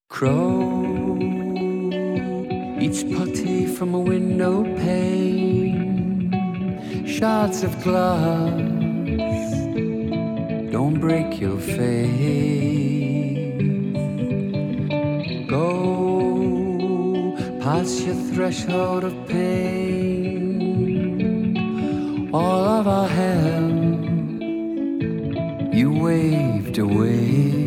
Crow eats putty from a window pane. Shards of glass don't break your faith. Go past your threshold of pain. All of our hell you waved away.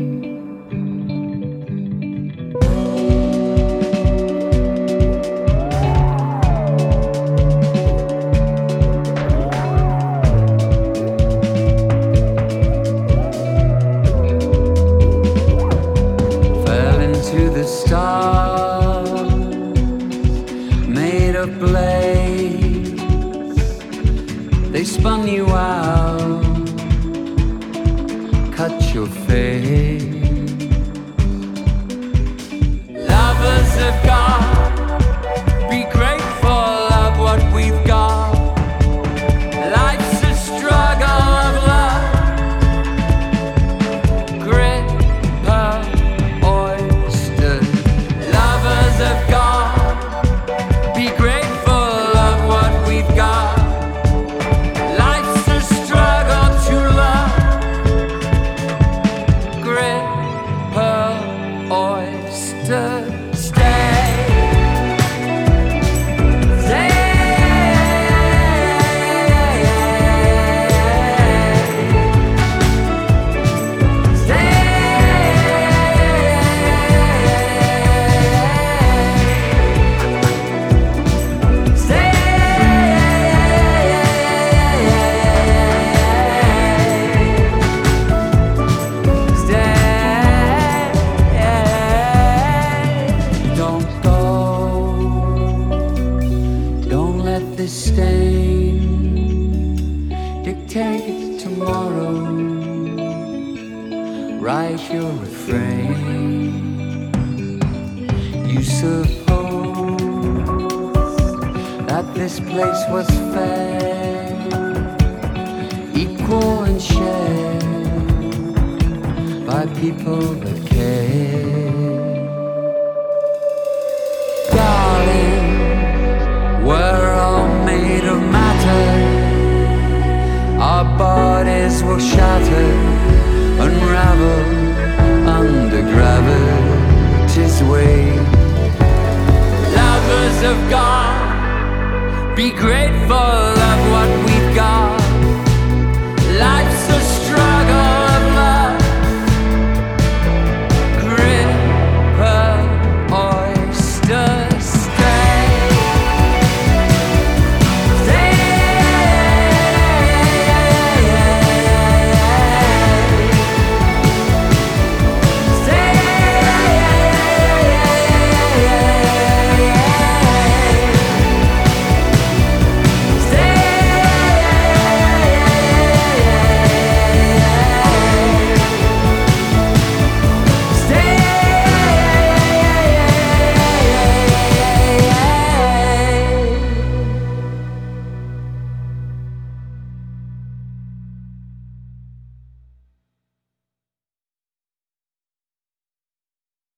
The stars made of blades, they spun you out, cut your face. Lovers of God, be grateful of what we've got. Life's a struggle of love, grit, pearl, of God, be grateful of what we've got. Life's a struggle to love. Grit, pearl, oyster, stay. This stain dictate tomorrow. Write your refrain. You suppose that this place was fair, equal and shared by people that care. Darling, we're all made of matter. Our bodies will shatter, unravel under gravity's weight. Lovers of God, be grateful